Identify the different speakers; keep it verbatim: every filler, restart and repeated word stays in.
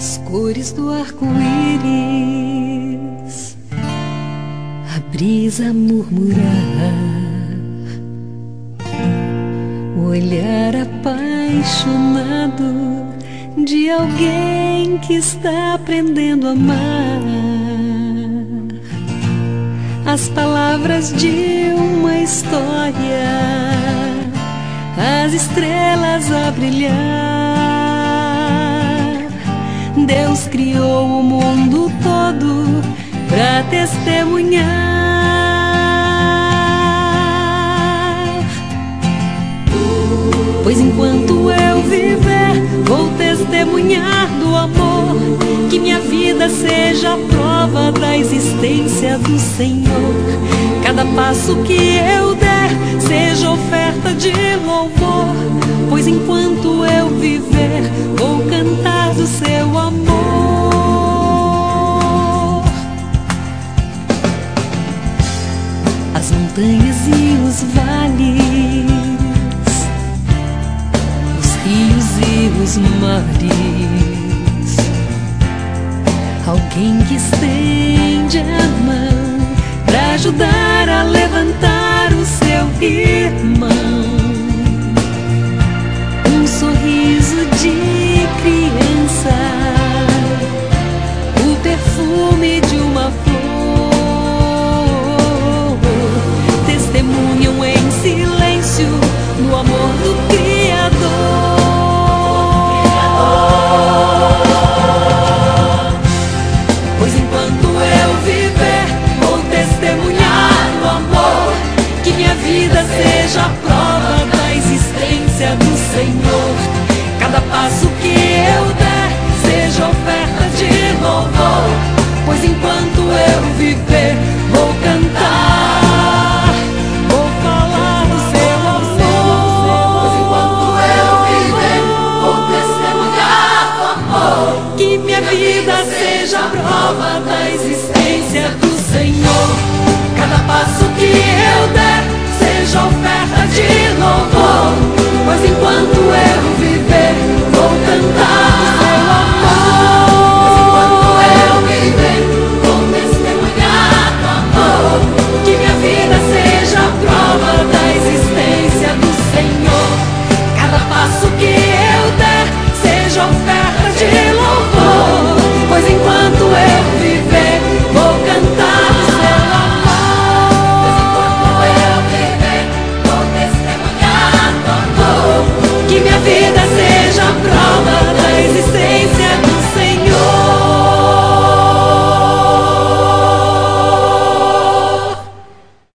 Speaker 1: as cores do arco-íris, a brisa a murmurar, o olhar apaixonado de alguém que está aprendendo a amar, as palavras de uma história, as estrelas a brilhar. Deus criou o mundo todo pra testemunhar. Pois enquanto eu viver, vou testemunhar do amor, que minha vida seja a prova da existência do Senhor. Cada passo que eu der seja oferta de louvor, pois enquanto eu viver, vou cantar do seu amor. As montanhas e os vales, os rios e os mares, alguém que estende a mão pra ajudar a levantar o seu irmão. Um sorriso de criança, o perfume de uma flor, testemunham em silêncio no amor do Criador. Pois enquanto eu viver, vou testemunhar o amor, que minha vida seja a prova da existência do Senhor. Cada passo que eu der seja oferta de louvor, pois enquanto eu viver, vou cantar, vou falar do seu amor.
Speaker 2: Pois enquanto eu viver, vou testemunhar do amor,
Speaker 1: Que minha vida seja a prova da existência do Senhor. Cada passo que eu der seja oferta